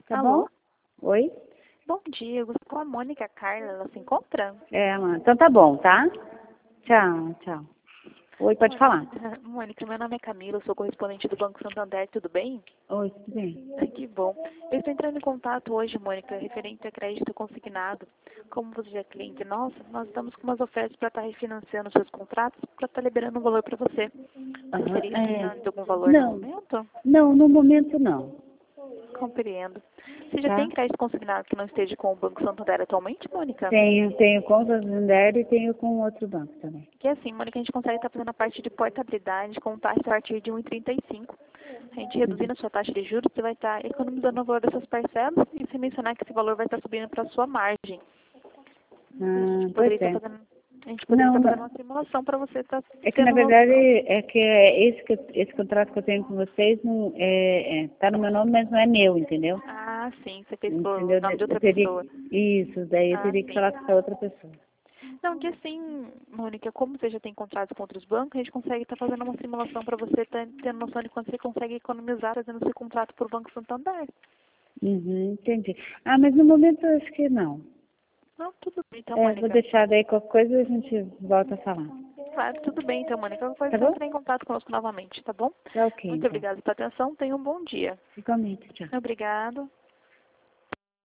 Tá Alô? bom? Oi? Bom dia, eu gosto com a Mônica Carla, ela se encontra? É, mano. Então tá bom, tá? Tchau, tchau. Oi, pode falar. Mônica, meu nome é Camila, eu sou correspondente do Banco Santander, tudo bem? Oi, tudo bem? Ai, que bom. Eu estou entrando em contato hoje, Mônica, referente a crédito consignado. Como você já é cliente nossa, nós estamos com umas ofertas para estar refinanciando seus contratos, para estar liberando um valor para você. Você Aham, estaria precisando de algum valor no Não, momento? não, no momento não, Compreendo. Você já tá? tem crédito consignado que não esteja com o Banco Santander atualmente, Mônica? Tenho conta do Santander e tenho com outro banco também. Que assim, Mônica, a gente consegue estar fazendo a parte de portabilidade com taxa a partir de 1,35. A gente Uhum. reduzindo a sua taxa de juros, você vai estar economizando o valor dessas parcelas e sem mencionar que esse valor vai estar subindo para a sua margem. A gente Pois poderia estar é. fazendo, a gente poderia Não, estar fazendo uma simulação para você estar é que na tendo verdade noção. esse contrato que eu tenho com vocês não tá no meu nome, mas não é meu, entendeu? Ah, sim, você fez por Entendeu? nome de Eu outra teria pessoa. isso, daí eu Ah, teria que sim. falar com essa outra pessoa. Não, que assim, Mônica, como você já tem contratos com outros bancos, a gente consegue estar fazendo uma simulação para você estar tendo noção de quanto você consegue economizar fazendo seu contrato por Banco Santander. Uhum, entendi. Ah, mas no momento eu acho que não. Não, tudo bem, então, Vou Mônica. deixar daí qualquer coisa e a gente volta a falar. Claro, tudo bem, então, Mônica. Qualquer coisa, Tá é só bom? entrar em contato conosco novamente, tá bom? Tá ok, Muito então. obrigada pela atenção. Tenha um bom dia. Igualmente, tchau. Obrigado.